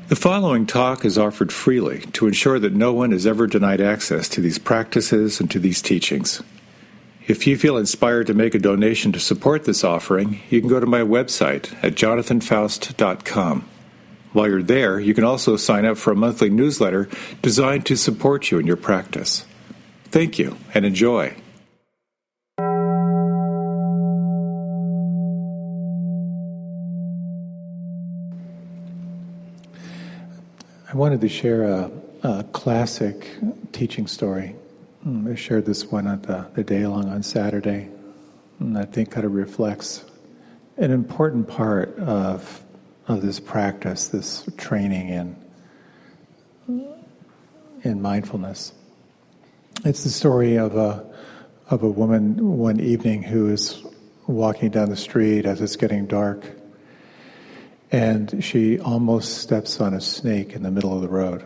The following talk is offered freely to ensure that no one is ever denied access to these practices and to these teachings. If you feel inspired to make a donation to support this offering, you can go to my website at jonathanfaust.com. While you're there, you can also sign up for a monthly newsletter designed to support you in your practice. Thank you, and enjoy. I wanted to share a classic teaching story. I shared this one at the day along on Saturday, and I think kind of reflects an important part of this practice, this training in mindfulness. It's the story of a woman one evening who is walking down the street as it's getting dark, and she almost steps on a snake in the middle of the road.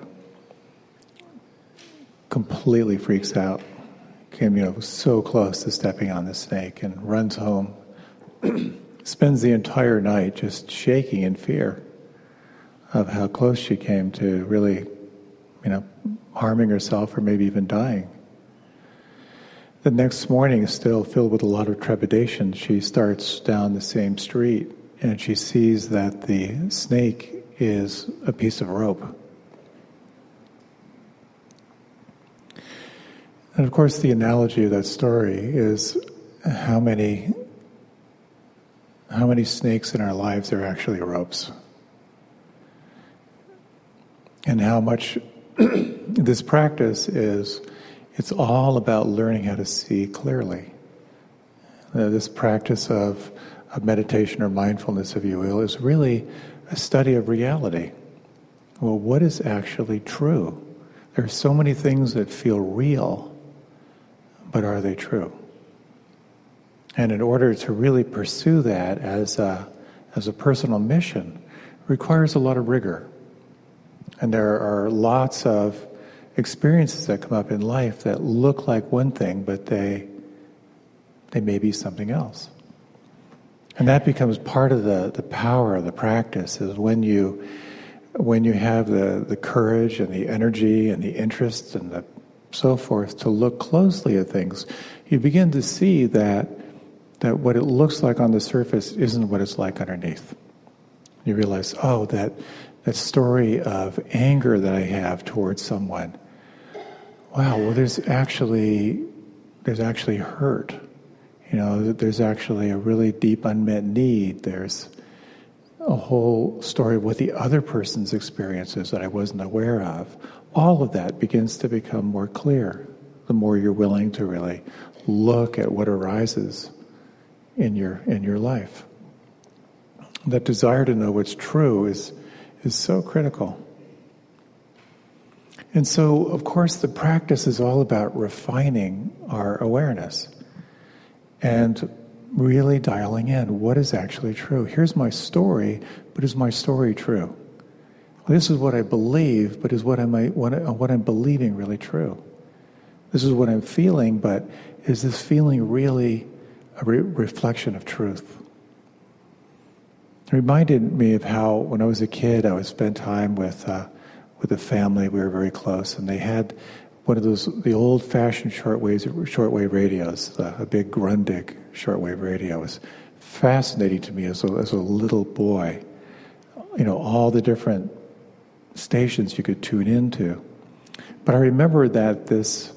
Completely freaks out. Came, so close to stepping on the snake, and runs home. Spends the entire night just shaking in fear of how close she came to really, harming herself or maybe even dying. The next morning, still filled with a lot of trepidation, she starts down the same street, and she sees that the snake is a piece of rope. And of course, the analogy of that story is how many snakes in our lives are actually ropes. And how much this practice it's all about learning how to see clearly. This practice of meditation or mindfulness, if you will, is really a study of reality. Well, what is actually true? There are so many things that feel real, but are they true? And in order to really pursue that as a personal mission, requires a lot of rigor. And there are lots of experiences that come up in life that look like one thing, but they may be something else. And that becomes part of the power of the practice, is when you have the courage and the energy and the interest and the so forth to look closely at things, you begin to see that what it looks like on the surface isn't what it's like underneath. You realize, that story of anger that I have towards someone, wow, well, there's actually hurt. There's actually a really deep unmet need. There's a whole story of what the other person's experience is that I wasn't aware of. All of that begins to become more clear the more you're willing to really look at what arises in your life. That desire to know what's true is so critical. And so, of course, the practice is all about refining our awareness and really dialing in what is actually true. Here's my story, but is my story true? This is what I believe, but is what I'm believing really true? This is what I'm feeling, but is this feeling really a reflection of truth? It reminded me of how, when I was a kid, I would spend time with a family. We were very close, and they had one of the old-fashioned shortwave radios, a big Grundig shortwave radio. It was fascinating to me as a little boy. All the different stations you could tune into. But I remember that this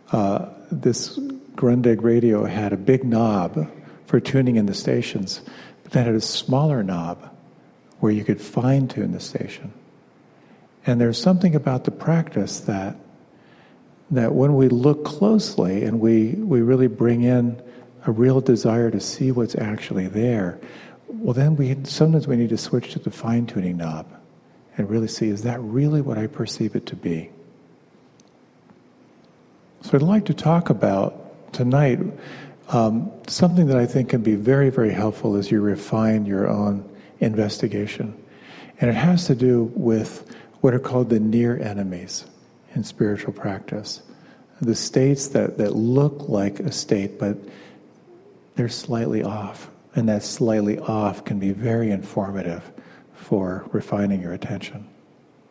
Grundig radio had a big knob for tuning in the stations, but then had a smaller knob where you could fine-tune the station. And there's something about the practice that when we look closely and we really bring in a real desire to see what's actually there, well, then sometimes we need to switch to the fine-tuning knob and really see, is that really what I perceive it to be? So I'd like to talk about tonight something that I think can be very, very helpful as you refine your own investigation. And it has to do with what are called the near enemies in spiritual practice. The states that look like a state, but they're slightly off. And that slightly off can be very informative for refining your attention.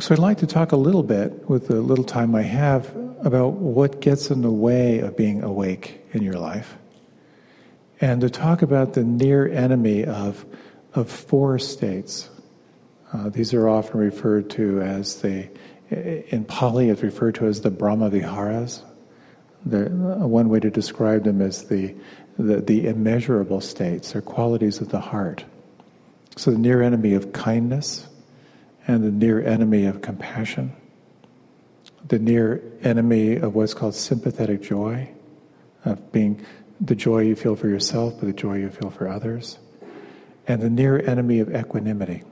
So I'd like to talk a little bit, with the little time I have, about what gets in the way of being awake in your life. And to talk about the near enemy of four states. These are often referred to as in Pali, it's referred to as the Brahma Viharas. One way to describe them is the immeasurable states, or qualities of the heart. So the near enemy of kindness, and the near enemy of compassion, the near enemy of what's called sympathetic joy, of being the joy you feel for yourself, but the joy you feel for others, and the near enemy of equanimity.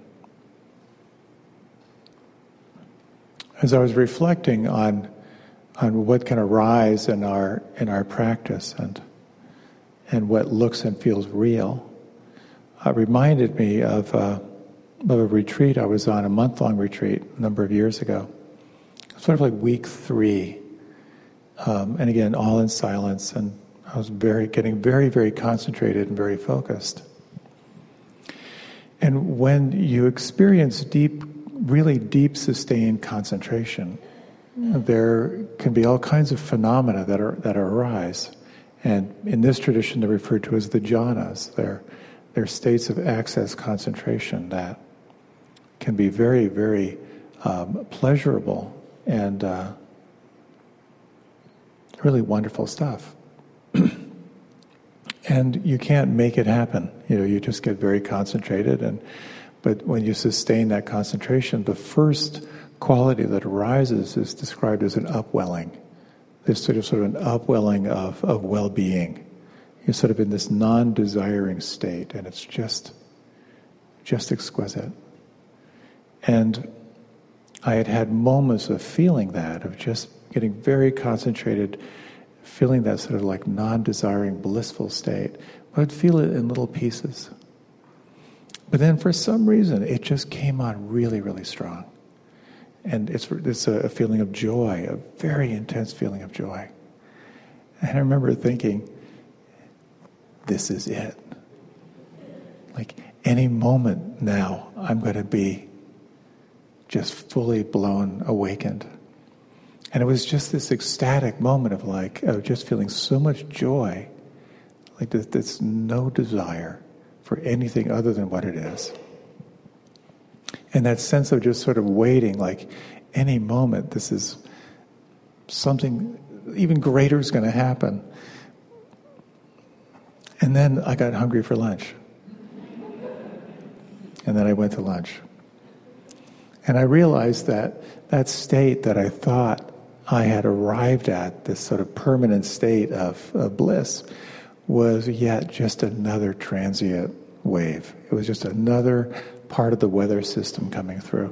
As I was reflecting on what can arise in our practice and what looks and feels real, it reminded me of a retreat I was on, a month-long retreat a number of years ago. Sort of like week 3, and again, all in silence, and I was getting very, very concentrated and very focused. And when you experience really deep, sustained concentration, there can be all kinds of phenomena that arise. And in this tradition, they're referred to as the jhanas. They're states of access concentration that can be very, very pleasurable and really wonderful stuff. And you can't make it happen. You just get very concentrated. But when you sustain that concentration, the first quality that arises is described as an upwelling. There's sort of an upwelling of well-being. You're sort of in this non-desiring state, and it's just exquisite. And I had moments of feeling that, of just getting very concentrated, feeling that sort of like non-desiring, blissful state. But I'd feel it in little pieces. But then for some reason, it just came on really, really strong. And it's a feeling of joy, a very intense feeling of joy. And I remember thinking, this is it. Like any moment now, I'm going to be just fully blown, awakened. And it was just this ecstatic moment of just feeling so much joy, like there's no desire for anything other than what it is. And that sense of just sort of waiting, like any moment, this is something even greater is going to happen. And then I got hungry for lunch. And then I went to lunch. And I realized that state that I thought I had arrived at, this sort of permanent state of bliss, was yet just another transient wave. It was just another part of the weather system coming through.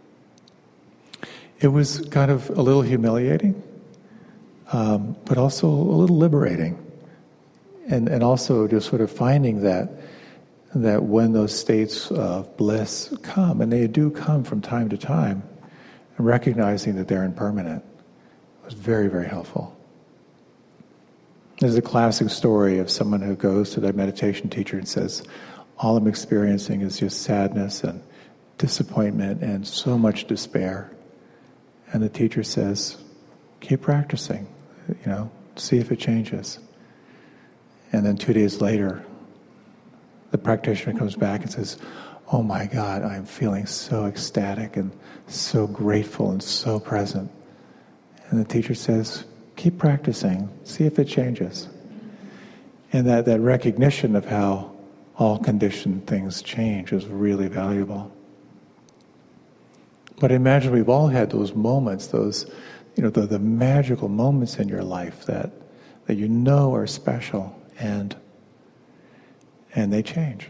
It was kind of a little humiliating, but also a little liberating. And also just sort of finding that when those states of bliss come, and they do come from time to time, and recognizing that they're impermanent was very, very helpful. There's a classic story of someone who goes to their meditation teacher and says, all I'm experiencing is just sadness and disappointment and so much despair. And the teacher says, keep practicing, see if it changes. And then 2 days later, the practitioner comes back and says, oh my God, I'm feeling so ecstatic and so grateful and so present. And the teacher says, keep practicing, see if it changes. And that recognition of how all conditioned things change is really valuable. But I imagine we've all had those moments, those, the magical moments in your life that are special, and they change.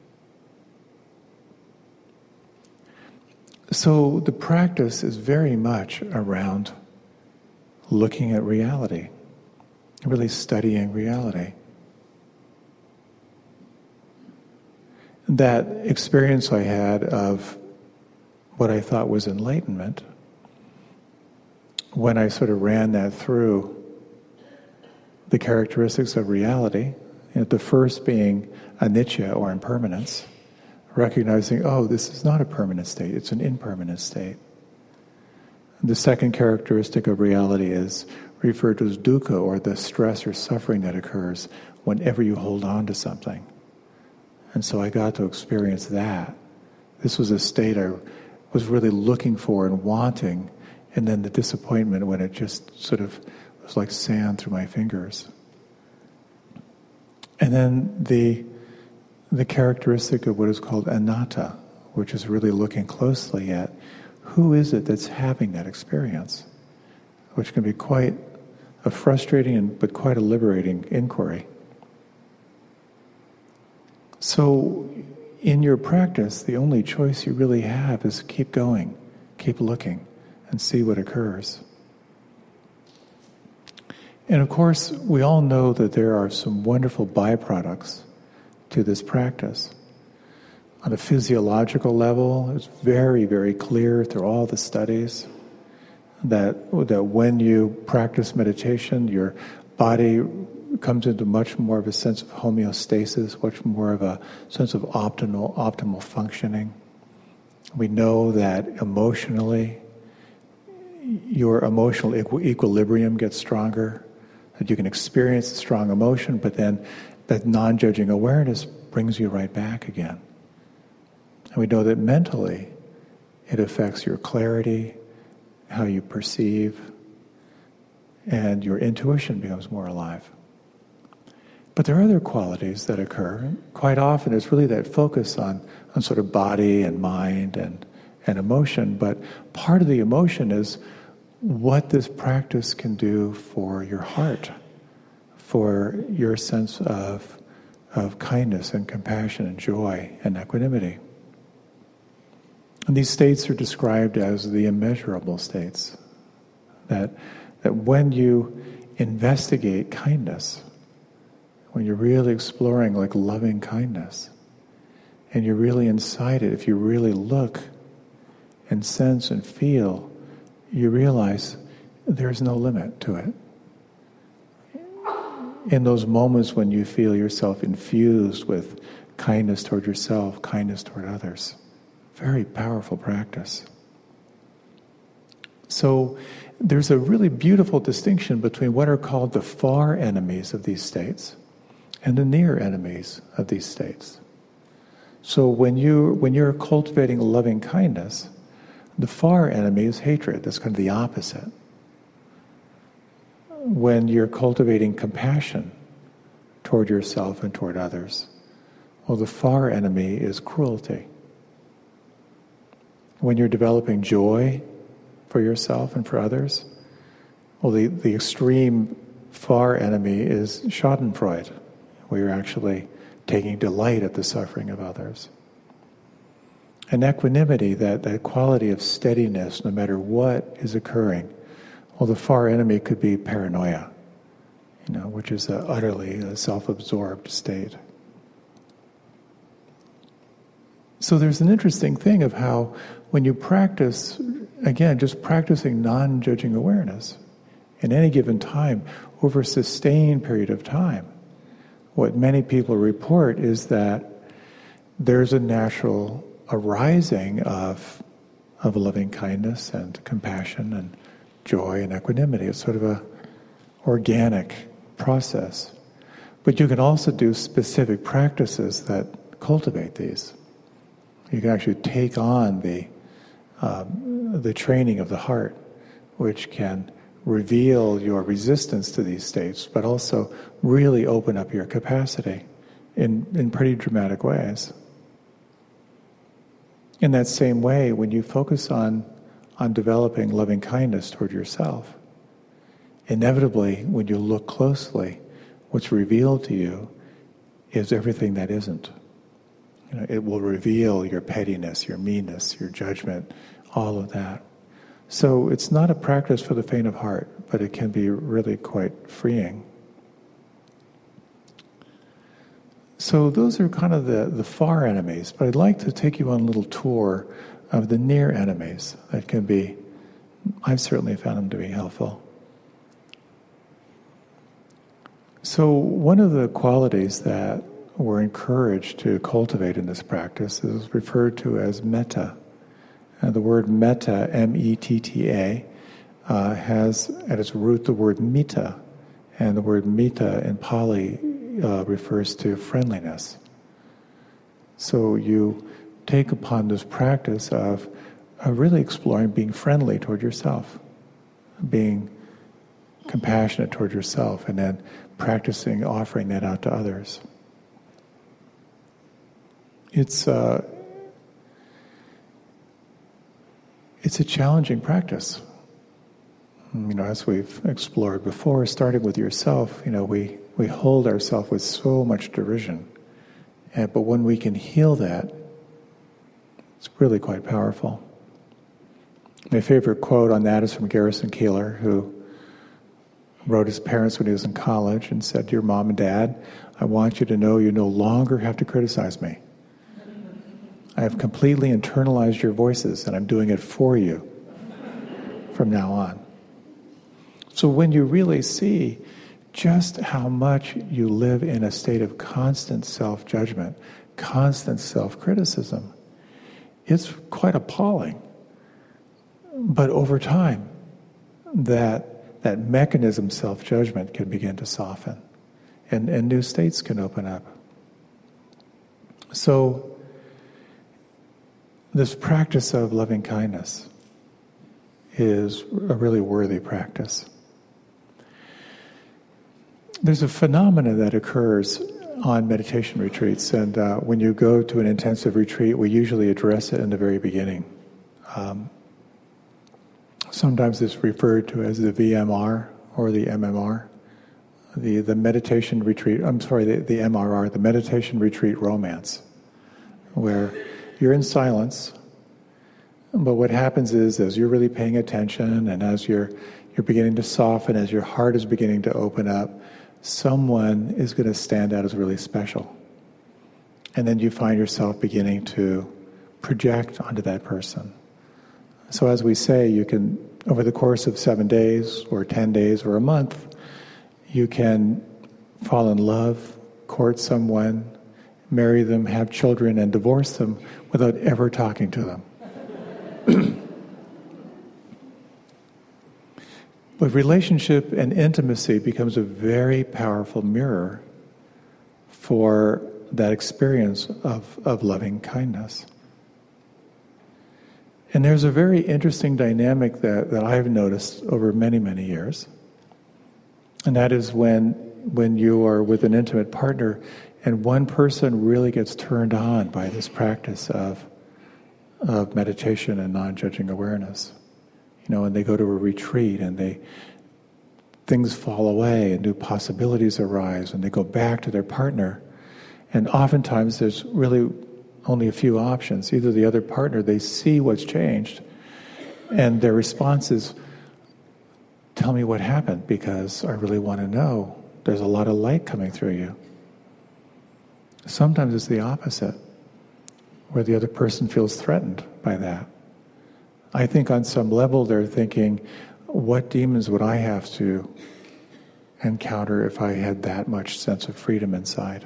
So the practice is very much around looking at reality, really studying reality. That experience I had of what I thought was enlightenment, when I sort of ran that through the characteristics of reality, the first being anicca, or impermanence, recognizing, this is not a permanent state, it's an impermanent state. The second characteristic of reality is referred to as dukkha, or the stress or suffering that occurs whenever you hold on to something. And so I got to experience that. This was a state I was really looking for and wanting, and then the disappointment when it just sort of was like sand through my fingers. And then the characteristic of what is called anatta, which is really looking closely at who is it that's having that experience, which can be quite a frustrating but quite a liberating inquiry. So in your practice, the only choice you really have is keep going, keep looking, and see what occurs. And of course, we all know that there are some wonderful byproducts to this practice. On a physiological level, it's very, very clear through all the studies that when you practice meditation, your body comes into much more of a sense of homeostasis, much more of a sense of optimal functioning. We know that emotionally, your emotional equilibrium gets stronger, that you can experience a strong emotion, but then that non-judging awareness brings you right back again. And we know that mentally, it affects your clarity, how you perceive, and your intuition becomes more alive. But there are other qualities that occur. Quite often it's really that focus on sort of body and mind and emotion, but part of the emotion is what this practice can do for your heart, for your sense of kindness and compassion and joy and equanimity. And these states are described as the immeasurable states, that when you investigate kindness, when you're really exploring like loving kindness, and you're really inside it, if you really look and sense and feel, you realize there's no limit to it. In those moments when you feel yourself infused with kindness toward yourself, kindness toward others, very powerful practice. So there's a really beautiful distinction between what are called the far enemies of these states and the near enemies of these states. So when you're cultivating loving kindness, the far enemy is hatred. That's kind of the opposite. When you're cultivating compassion toward yourself and toward others, well, the far enemy is cruelty. When you're developing joy for yourself and for others, well, the extreme far enemy is schadenfreude, where you're actually taking delight at the suffering of others. And equanimity, that quality of steadiness no matter what is occurring, well, the far enemy could be paranoia, which is utterly a self-absorbed state. So there's an interesting thing of how when you practice, again, just practicing non-judging awareness in any given time over a sustained period of time, what many people report is that there's a natural arising of loving kindness and compassion and joy and equanimity. It's sort of a organic process. But you can also do specific practices that cultivate these. You can actually take on the training of the heart, which can reveal your resistance to these states, but also really open up your capacity in pretty dramatic ways. In that same way, when you focus on developing loving kindness toward yourself, inevitably, when you look closely, what's revealed to you is everything that isn't. It will reveal your pettiness, your meanness, your judgment, all of that. So it's not a practice for the faint of heart, but it can be really quite freeing. So those are kind of the far enemies, but I'd like to take you on a little tour of the near enemies that can be, I've certainly found them to be helpful. So one of the qualities that we're encouraged to cultivate in this practice is referred to as metta. And the word metta, M-E-T-T-A, has at its root the word metta, and the word metta in Pali refers to friendliness. So you take upon this practice of really exploring being friendly toward yourself, being compassionate toward yourself, and then practicing offering that out to others. It's a challenging practice. As we've explored before, starting with yourself, we hold ourselves with so much derision. But when we can heal that, it's really quite powerful. My favorite quote on that is from Garrison Keillor, who wrote his parents when he was in college and said, "Dear Mom and Dad, I want you to know you no longer have to criticize me. I have completely internalized your voices, and I'm doing it for you from now on." So when you really see just how much you live in a state of constant self-judgment, constant self-criticism, it's quite appalling. But over time, that mechanism, self-judgment, can begin to soften, and new states can open up. So this practice of loving kindness is a really worthy practice. There's a phenomenon that occurs on meditation retreats, and when you go to an intensive retreat, we usually address it in the very beginning. Sometimes it's referred to as the VMR or the MMR, the meditation retreat. The MRR, the meditation retreat romance, where you're in silence, but what happens is, as you're really paying attention, and as you're beginning to soften, as your heart is beginning to open up, someone is going to stand out as really special. And then you find yourself beginning to project onto that person. So as we say, you can, over the course of 7 days or 10 days or a month, you can fall in love, court someone, marry them, have children, and divorce them without ever talking to them. But relationship and intimacy becomes a very powerful mirror for that experience of loving kindness. And there's a very interesting dynamic that I've noticed over many, many years. And that is when you are with an intimate partner and one person really gets turned on by this practice of meditation and non-judging awareness. And they go to a retreat and things fall away and new possibilities arise, and they go back to their partner. And oftentimes there's really only a few options. Either the other partner, they see what's changed, and their response is, "Tell me what happened, because I really want to know. There's a lot of light coming through you." Sometimes it's the opposite, where the other person feels threatened by that. I think on some level they're thinking, what demons would I have to encounter if I had that much sense of freedom inside?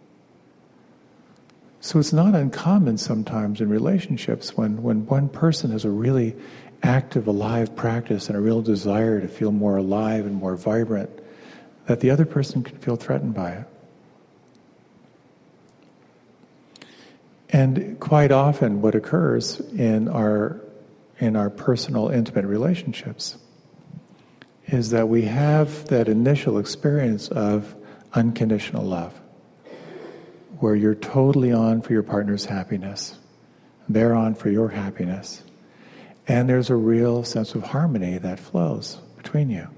So it's not uncommon sometimes in relationships when one person has a really active, alive practice and a real desire to feel more alive and more vibrant, that the other person can feel threatened by it. And quite often what occurs in our personal, intimate relationships is that we have that initial experience of unconditional love, where you're totally on for your partner's happiness, they're on for your happiness, and there's a real sense of harmony that flows between you.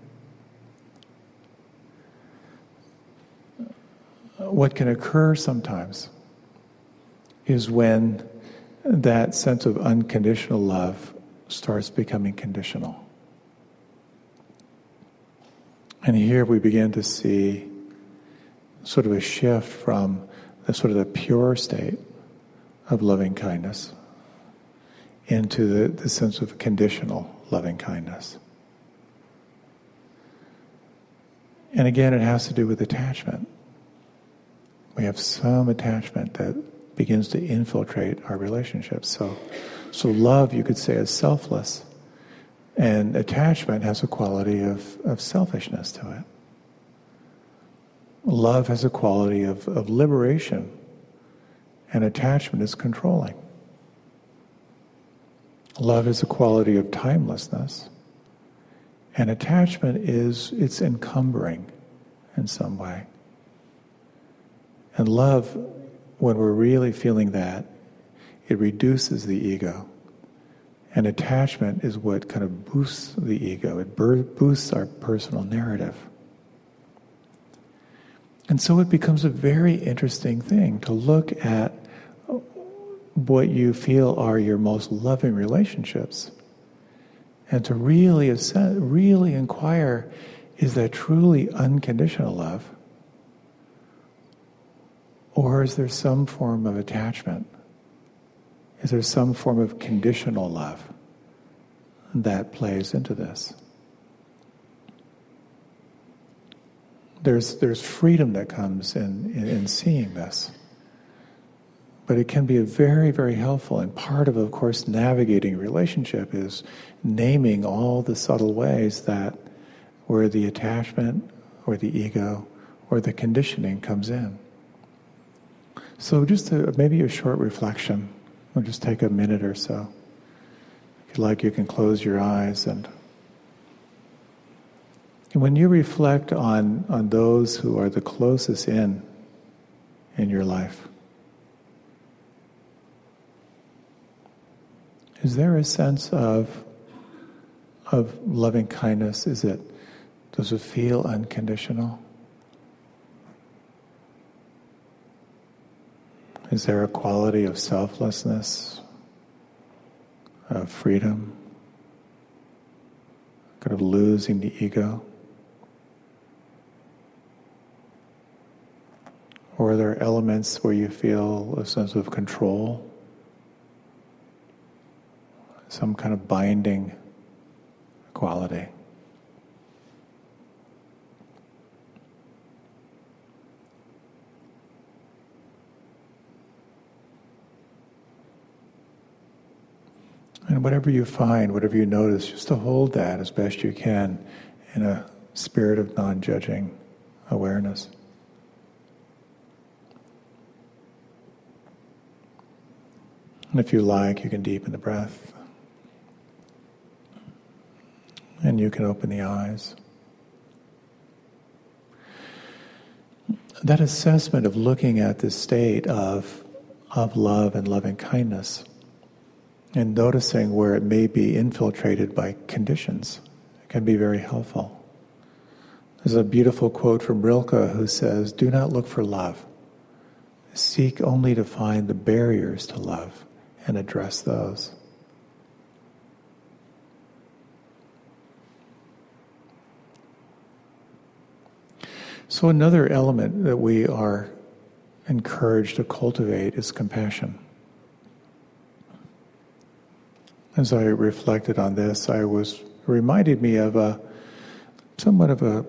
What can occur sometimes is when that sense of unconditional love starts becoming conditional. And here we begin to see sort of a shift from the pure state of loving kindness into the sense of conditional loving kindness. And again, it has to do with attachment. We have some attachment that begins to infiltrate our relationships. So love, you could say, is selfless, And attachment has a quality of selfishness to it. Love has a quality of liberation, and attachment is controlling. Love is a quality of timelessness, and attachment it's encumbering in some way. And love, when we're really feeling that, it reduces the ego. And attachment is what kind of boosts the ego. It boosts our personal narrative. And so it becomes a very interesting thing to look at what you feel are your most loving relationships and to really inquire, is that truly unconditional love? Or is there some form of attachment? Is there some form of conditional love that plays into this? There's freedom that comes in seeing this. But it can be a very, very helpful. And part of course, navigating a relationship is naming all the subtle ways that where the attachment or the ego or the conditioning comes in. So just maybe a short reflection. We'll just take a minute or so. If you like, you can close your eyes. And when you reflect on those who are the closest in your life, is there a sense of loving kindness? Does it feel unconditional? Is there a quality of selflessness, of freedom, kind of losing the ego? Or are there elements where you feel a sense of control? Some kind of binding quality? And whatever you find, whatever you notice, just to hold that as best you can in a spirit of non-judging awareness. And if you like, you can deepen the breath. And you can open the eyes. That assessment of looking at this state of love and loving kindness and noticing where it may be infiltrated by conditions can be very helpful. There's a beautiful quote from Rilke who says, "Do not look for love. Seek only to find the barriers to love and address those." So another element that we are encouraged to cultivate is compassion. As I reflected on this, it reminded me of somewhat of a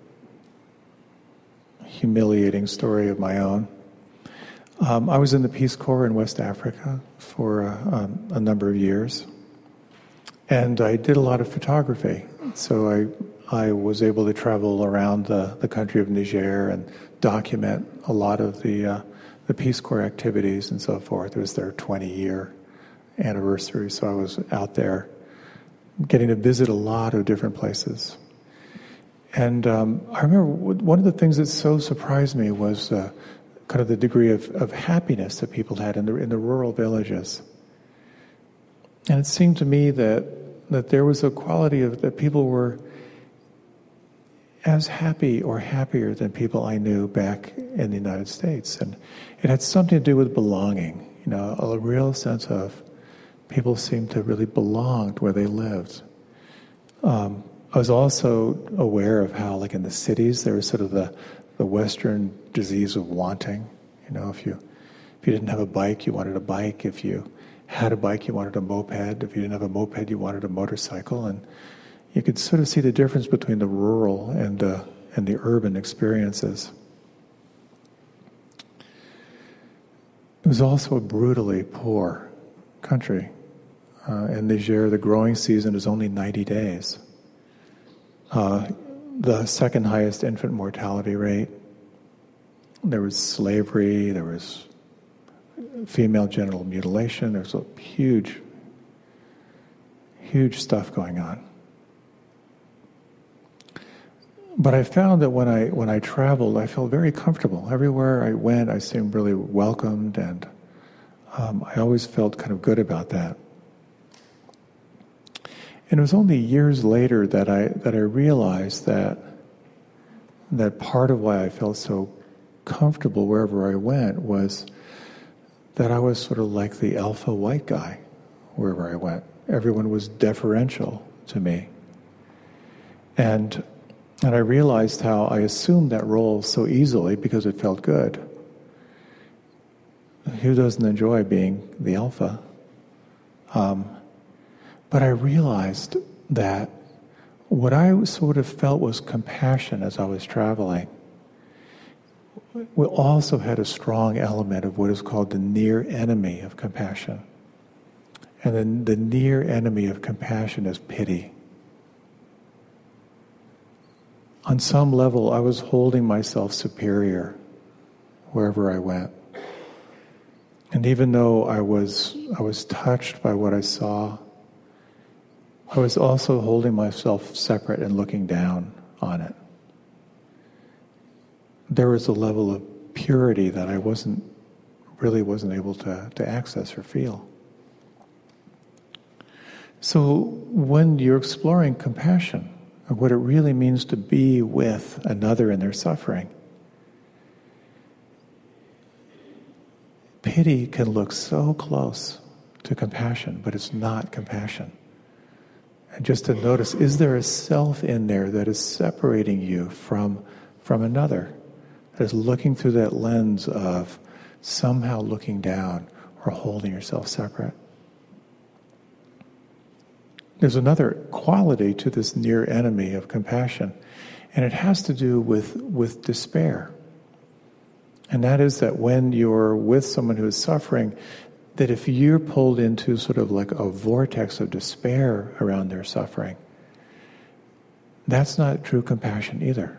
humiliating story of my own. I was in the Peace Corps in West Africa for a number of years, and I did a lot of photography. So I was able to travel around the country of Niger and document a lot of the Peace Corps activities and so forth. It was their 20-year anniversary, so I was out there getting to visit a lot of different places. And I remember one of the things that so surprised me was kind of the degree of happiness that people had in the rural villages. And it seemed to me that there was a quality of that people were as happy or happier than people I knew back in the United States. And it had something to do with belonging, a real sense of people seemed to really belong to where they lived. I was also aware of how, like in the cities, there was sort of the Western disease of wanting. If you didn't have a bike, you wanted a bike. If you had a bike, you wanted a moped. If you didn't have a moped, you wanted a motorcycle. And you could sort of see the difference between the rural and the urban experiences. It was also a brutally poor country. In Niger, the growing season is only 90 days. The second highest infant mortality rate. There was slavery, there was female genital mutilation, there's a huge, huge stuff going on. But I found that when I traveled, I felt very comfortable. Everywhere I went, I seemed really welcomed, and I always felt kind of good about that. And it was only years later that I realized that part of why I felt so comfortable wherever I went was that I was sort of like the alpha white guy wherever I went. Everyone was deferential to me. And I realized how I assumed that role so easily because it felt good. Who doesn't enjoy being the alpha? But I realized that what I sort of felt was compassion as I was traveling. We also had a strong element of what is called the near enemy of compassion. And then the near enemy of compassion is pity. On some level, I was holding myself superior wherever I went. And even though I was touched by what I saw, I was also holding myself separate and looking down on it. There was a level of purity that I wasn't able to access or feel. So when you're exploring compassion, and what it really means to be with another in their suffering, pity can look so close to compassion, but it's not compassion. And just to notice, is there a self in there that is separating you from another, that is looking through that lens of somehow looking down or holding yourself separate? There's another quality to this near enemy of compassion, and it has to do with despair. And that is that when you're with someone who is suffering, that if you're pulled into sort of like a vortex of despair around their suffering, that's not true compassion either.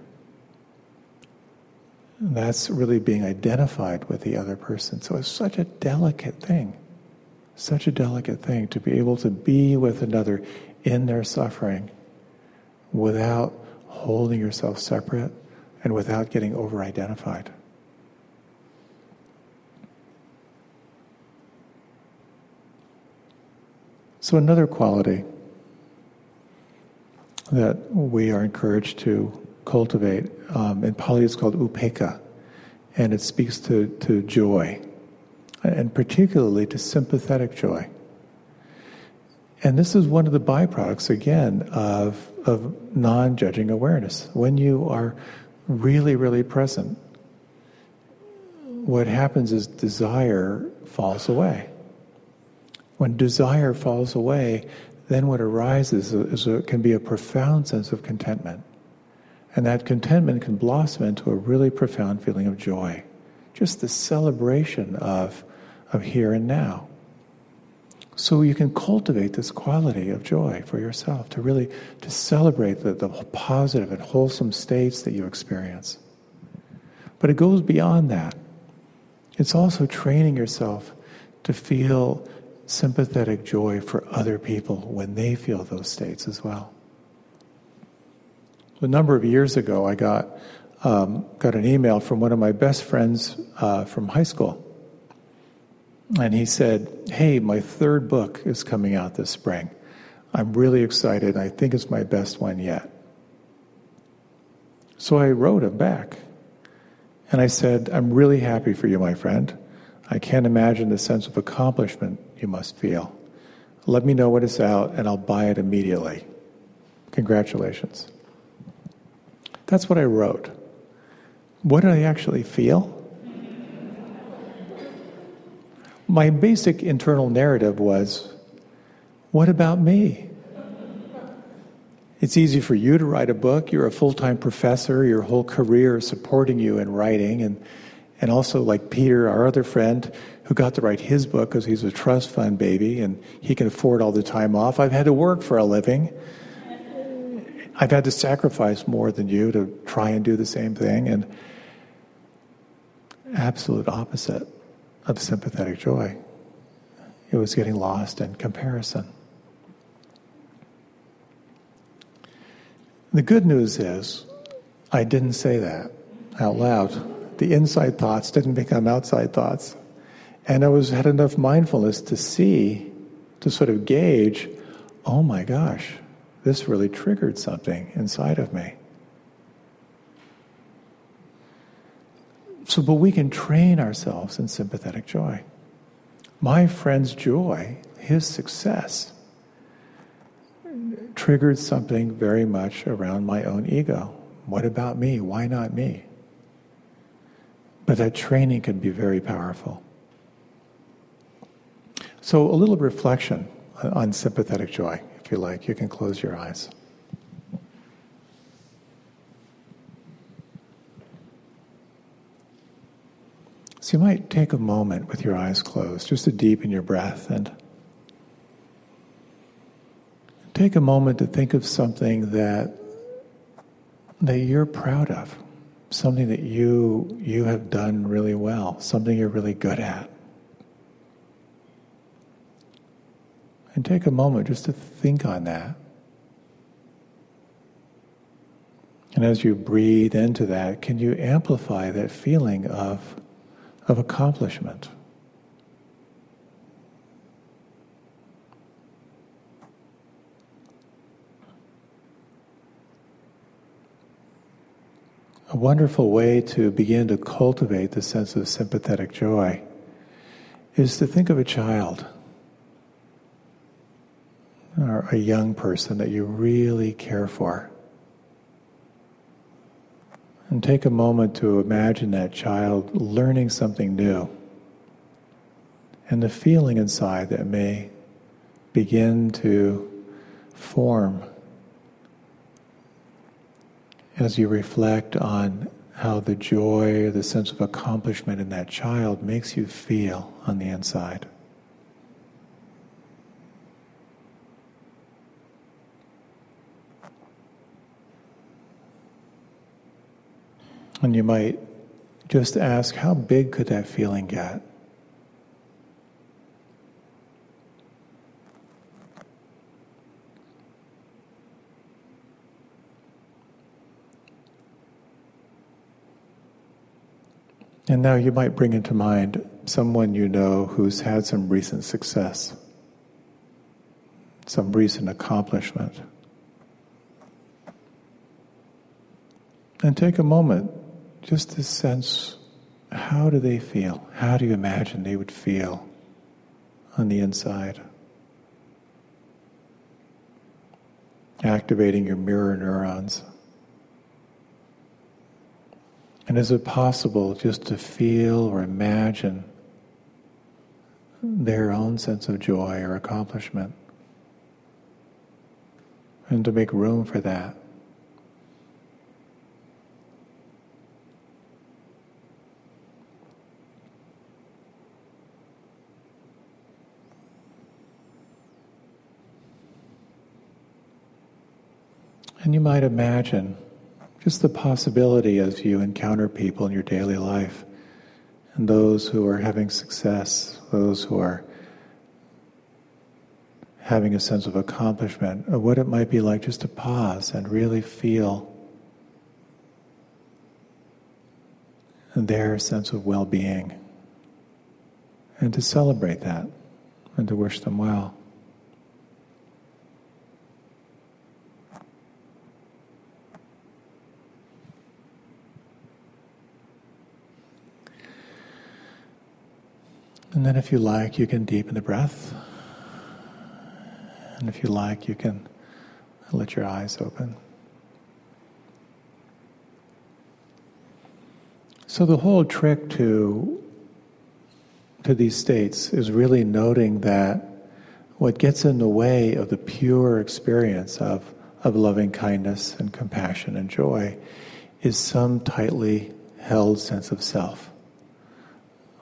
That's really being identified with the other person. So it's such a delicate thing to be able to be with another in their suffering without holding yourself separate and without getting over-identified. So another quality that we are encouraged to cultivate, in Pali it's called upekkha, and it speaks to joy, and particularly to sympathetic joy. And this is one of the byproducts, again, of non-judging awareness. When you are really, really present, what happens is desire falls away. When desire falls away, then what arises can be a profound sense of contentment. And that contentment can blossom into a really profound feeling of joy. Just the celebration of here and now. So you can cultivate this quality of joy for yourself, to celebrate the positive and wholesome states that you experience. But it goes beyond that. It's also training yourself to feel sympathetic joy for other people when they feel those states as well. A number of years ago, I got an email from one of my best friends from high school. And he said, "Hey, my third book is coming out this spring. I'm really excited. I think it's my best one yet." So I wrote him back. And I said, "I'm really happy for you, my friend. I can't imagine the sense of accomplishment you must feel. Let me know when it's out and I'll buy it immediately. Congratulations." That's what I wrote. What did I actually feel? My basic internal narrative was, what about me? It's easy for you to write a book. You're a full-time professor. Your whole career is supporting you in writing. And also like Peter, our other friend, who got to write his book because he's a trust fund baby and he can afford all the time off. I've had to work for a living. I've had to sacrifice more than you to try and do the same thing. And absolute opposite of sympathetic joy. It was getting lost in comparison. The good news is, I didn't say that out loud. The inside thoughts didn't become outside thoughts. And I had enough mindfulness to see, to sort of gauge, oh my gosh, this really triggered something inside of me. But we can train ourselves in sympathetic joy. My friend's joy, his success, triggered something very much around my own ego. What about me? Why not me? But that training can be very powerful. So a little reflection on sympathetic joy, if you like. You can close your eyes. So you might take a moment with your eyes closed, just to deepen your breath, and take a moment to think of something that you're proud of, something that you have done really well, something you're really good at. And take a moment just to think on that. And as you breathe into that, can you amplify that feeling of accomplishment? A wonderful way to begin to cultivate the sense of sympathetic joy is to think of a child or a young person that you really care for. And take a moment to imagine that child learning something new and the feeling inside that may begin to form as you reflect on how the joy, the sense of accomplishment in that child makes you feel on the inside. And you might just ask, how big could that feeling get? And now you might bring into mind someone you know who's had some recent success, some recent accomplishment. And take a moment just to sense, how do they feel? How do you imagine they would feel on the inside? Activating your mirror neurons. And is it possible just to feel or imagine their own sense of joy or accomplishment? And to make room for that. And you might imagine just the possibility as you encounter people in your daily life, and those who are having success, those who are having a sense of accomplishment, of what it might be like just to pause and really feel their sense of well-being, and to celebrate that, and to wish them well. And then if you like, you can deepen the breath. And if you like, you can let your eyes open. So the whole trick to these states is really noting that what gets in the way of the pure experience of loving kindness and compassion and joy is some tightly held sense of self.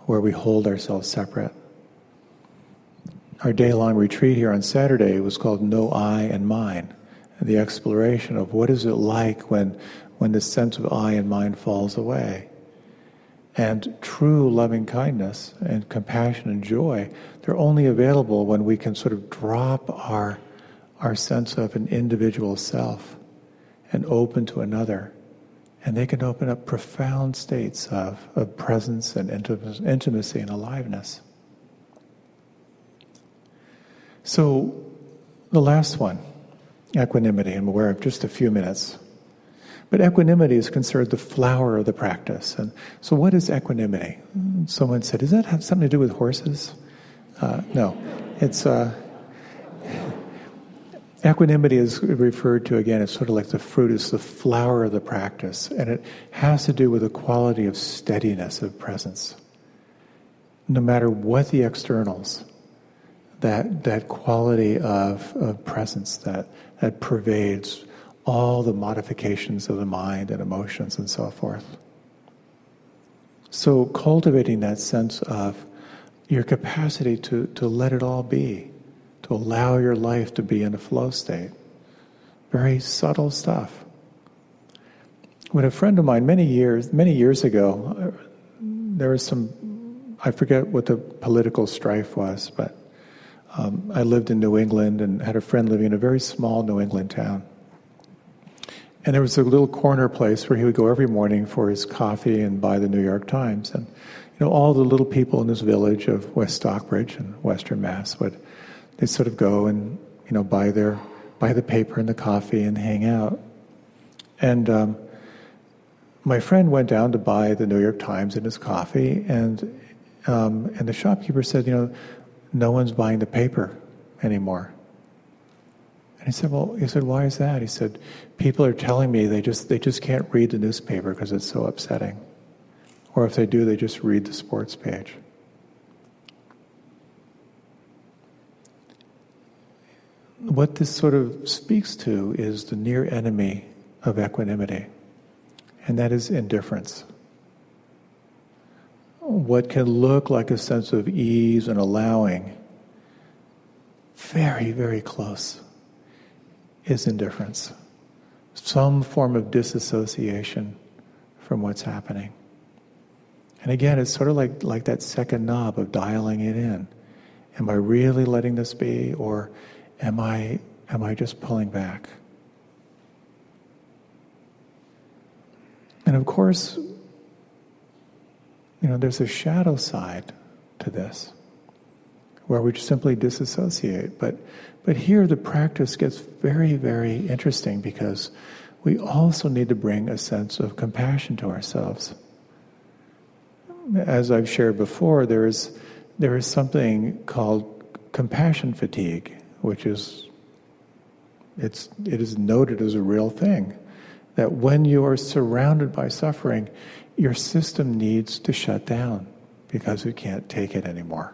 where we hold ourselves separate. Our day-long retreat here on Saturday was called No I and Mine, and the exploration of what is it like when the sense of I and mine falls away. And true loving kindness and compassion and joy, they're only available when we can sort of drop our sense of an individual self and open to another. And they can open up profound states of presence and intimacy and aliveness. So the last one, equanimity. I'm aware of just a few minutes. But equanimity is considered the flower of the practice. And so what is equanimity? Someone said, does that have something to do with horses? No. It's equanimity is referred to, again, it's sort of like the fruit, it's the flower of the practice. And it has to do with the quality of steadiness of presence. No matter what the externals, that quality of presence that pervades all the modifications of the mind and emotions and so forth. So cultivating that sense of your capacity to let it all be, to allow your life to be in a flow state. Very subtle stuff. When a friend of mine many years ago, there was I forget what the political strife was, but I lived in New England and had a friend living in a very small New England town. And there was a little corner place where he would go every morning for his coffee and buy the New York Times. And all the little people in this village of West Stockbridge in Western Mass they'd sort of go and buy the paper and the coffee and hang out. And my friend went down to buy the New York Times and his coffee, and the shopkeeper said, no one's buying the paper anymore. And he said, why is that? He said, people are telling me they just can't read the newspaper because it's so upsetting. Or if they do, they just read the sports page. What this sort of speaks to is the near enemy of equanimity, and that is indifference. What can look like a sense of ease and allowing, very, very close, is indifference. Some form of disassociation from what's happening. And again, it's sort of like that second knob of dialing it in. Am I really letting this be, or am I just pulling back? And of course, there's a shadow side to this, where we just simply disassociate. But here the practice gets very, very interesting, because we also need to bring a sense of compassion to ourselves. As I've shared before, there is something called compassion fatigue, which it is noted as a real thing. That when you are surrounded by suffering, your system needs to shut down because it can't take it anymore.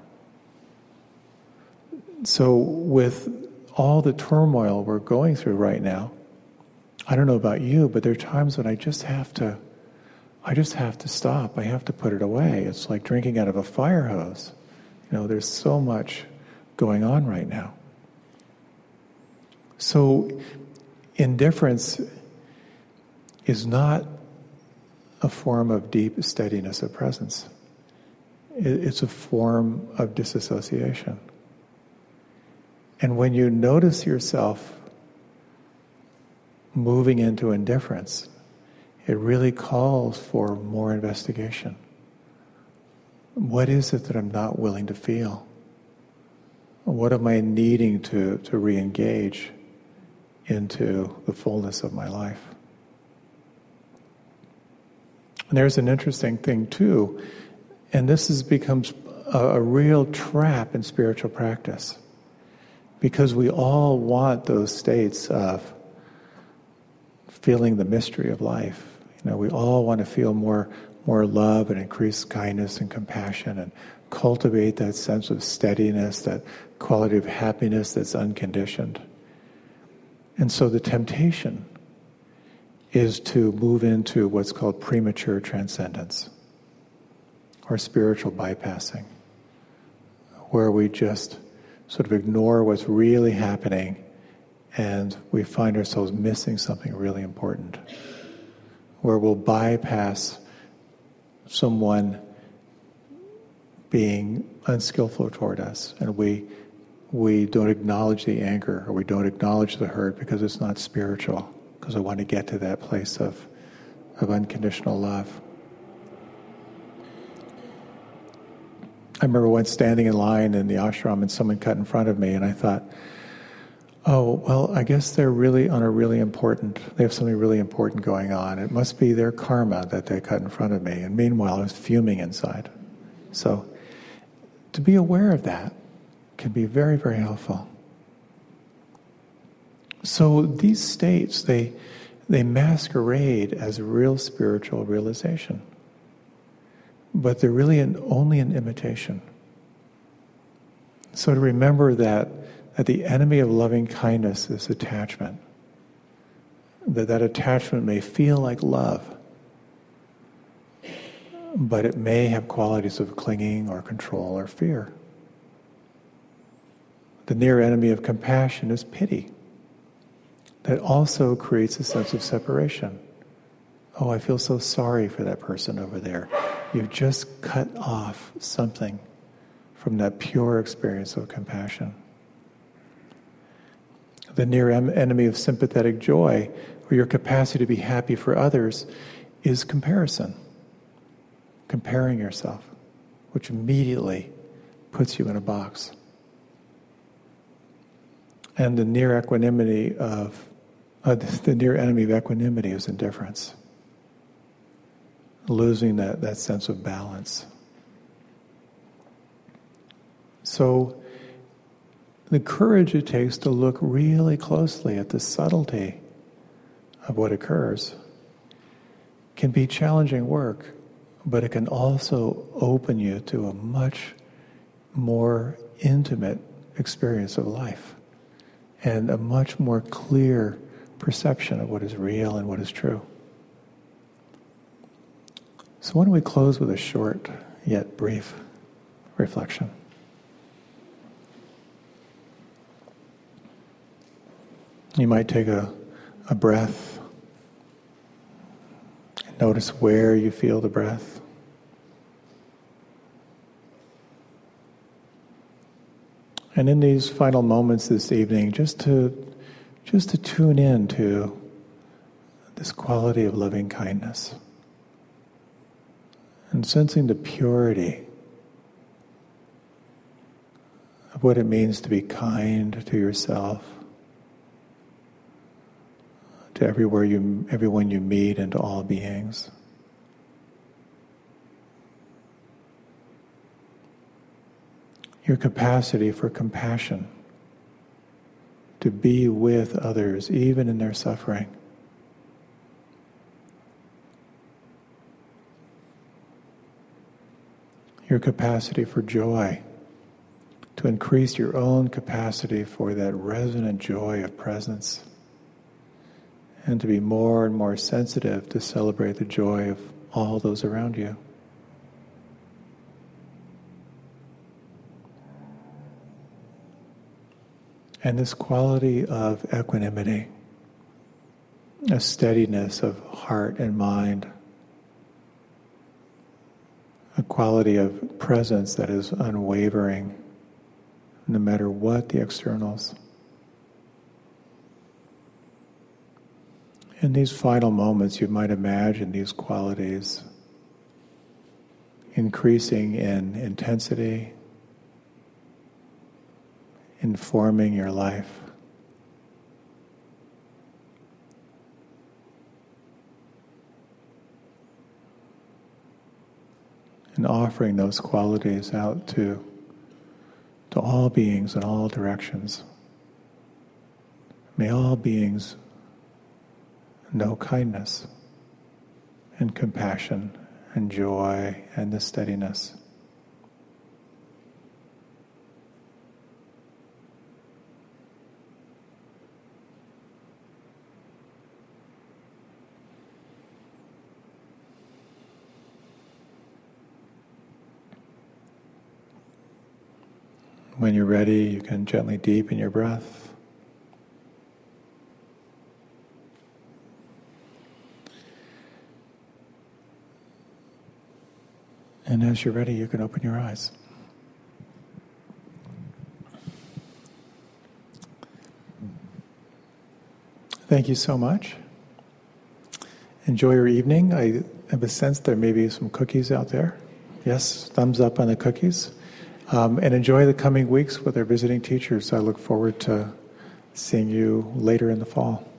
So with all the turmoil we're going through right now, I don't know about you, but there are times when I just have to stop. I have to put it away. It's like drinking out of a fire hose. There's so much going on right now. So indifference is not a form of deep steadiness of presence. It's a form of disassociation. And when you notice yourself moving into indifference, it really calls for more investigation. What is it that I'm not willing to feel? What am I needing to re-engage into the fullness of my life? And there's an interesting thing too, and this becomes a real trap in spiritual practice, because we all want those states of feeling the mystery of life. We all want to feel more love and increased kindness and compassion, and cultivate that sense of steadiness, that quality of happiness that's unconditioned. And so the temptation is to move into what's called premature transcendence, or spiritual bypassing, where we just sort of ignore what's really happening and we find ourselves missing something really important, where we'll bypass someone being unskillful toward us, and we don't acknowledge the anger, or we don't acknowledge the hurt because it's not spiritual, because I want to get to that place of unconditional love. I remember once standing in line in the ashram and someone cut in front of me, and I thought, oh, well, I guess they're really they have something really important going on. It must be their karma that they cut in front of me. And meanwhile, I was fuming inside. So to be aware of that can be very, very helpful. So these states, they masquerade as a real spiritual realization. But they're really only an imitation. So to remember that the enemy of loving kindness is attachment. That attachment may feel like love, but it may have qualities of clinging or control or fear. The near enemy of compassion is pity. That also creates a sense of separation. Oh, I feel so sorry for that person over there. You've just cut off something from that pure experience of compassion. The near enemy of sympathetic joy, or your capacity to be happy for others, is comparison. Comparing yourself, which immediately puts you in a box. And the near enemy of equanimity is indifference. Losing that sense of balance. So the courage it takes to look really closely at the subtlety of what occurs can be challenging work, but it can also open you to a much more intimate experience of life and a much more clear perception of what is real and what is true. So why don't we close with a short yet brief reflection. You might take a breath and notice where you feel the breath. And in these final moments this evening, just to tune in to this quality of loving kindness and sensing the purity of what it means to be kind to yourself, to everyone you meet, and to all beings. Your capacity for compassion, to be with others even in their suffering. Your capacity for joy, to increase your own capacity for that resonant joy of presence, and to be more and more sensitive to celebrate the joy of all those around you. And this quality of equanimity, a steadiness of heart and mind, a quality of presence that is unwavering, no matter what the externals. In these final moments, you might imagine these qualities increasing in intensity, informing your life. And offering those qualities out to all beings in all directions. May all beings know kindness and compassion and joy and the steadiness. When you're ready, you can gently deepen your breath. And as you're ready, you can open your eyes. Thank you so much. Enjoy your evening. I have a sense there may be some cookies out there. Yes, thumbs up on the cookies. And enjoy the coming weeks with our visiting teachers. I look forward to seeing you later in the fall.